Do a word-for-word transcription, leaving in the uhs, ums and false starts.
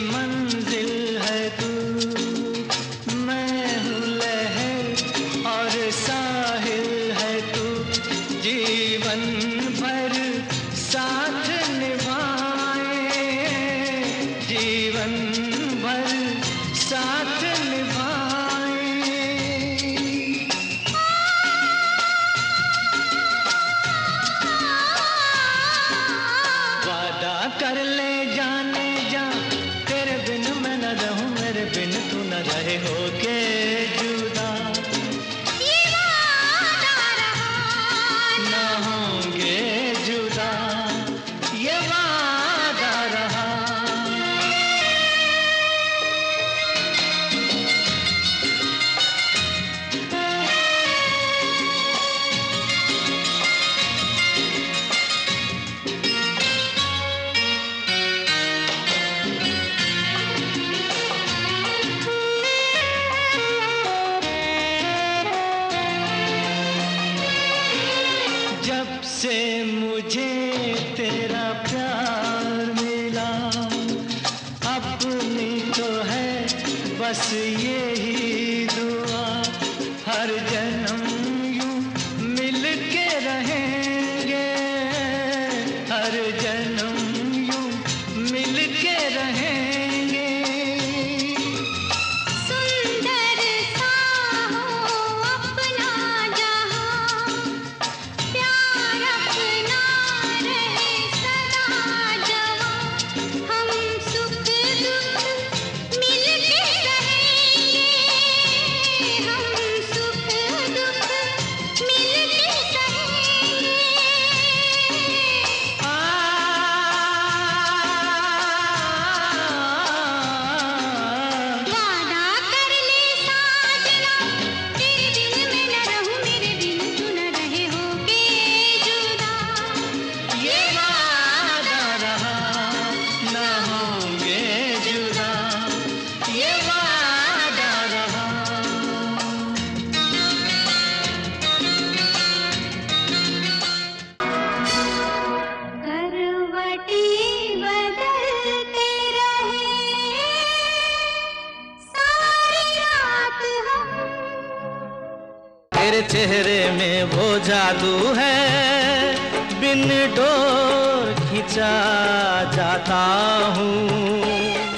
मंजिल है तू, मैं हूँ लहर और साहिल है तू, जीवन भर साथ निभाए, जीवन भर साथ निभाए। वादा कर ले जाने जा, तेरे बिन मैं न रहूं, मेरे बिन तू न रहे, होके जुदा ये वादा रहा, न होंगे जुदा, ये वादा रहा। जब से मुझे तेरा प्यार मिला, अपनी तो है बस यही दुआ, हर जन्म यूं मिल के रहेंगे, हर जन्म यूं मिल के रहेंगे। सुंदर सा हो अपना जहां, प्यार अपना रहे सदा जवां, हम सुख दुख मिल के रहेंगे, हम सुख दुख मिल के सहेंगे। आ, वादा कर ले साजना, तेरे बिन मैं न रहूं, मेरे बिन तू न रहे, होके जुदा ये वादा रहा, न होंगे जुदा, ये वादा रहा। करवटें बदलते रहे सारी रात हम, तेरे चेहरे में वो जादू है, बिन डोर खिंचा जाता हूँ।